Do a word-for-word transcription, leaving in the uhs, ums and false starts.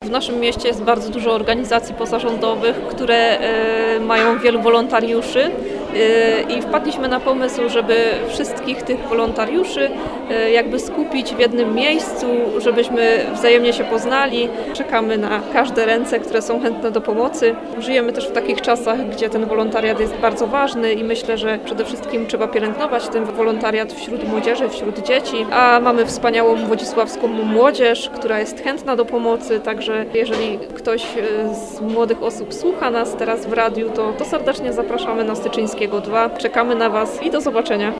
W naszym mieście jest bardzo dużo organizacji pozarządowych, które mają wielu wolontariuszy i wpadliśmy na pomysł, żeby wszystkich tych wolontariuszy jakby skupić w jednym miejscu, żebyśmy wzajemnie się poznali. Czekamy na każde ręce, które są chętne do pomocy. Żyjemy też w takich czasach, gdzie ten wolontariat jest bardzo ważny i myślę, że przede wszystkim trzeba pielęgnować ten wolontariat wśród młodzieży, wśród dzieci, a mamy wspaniałą wodzisławską młodzież, która jest chętna do pomocy, także jeżeli ktoś z młodych osób słucha nas teraz w radiu, to, to serdecznie zapraszamy na Styczyńskiego dwa. Czekamy na Was i do zobaczenia.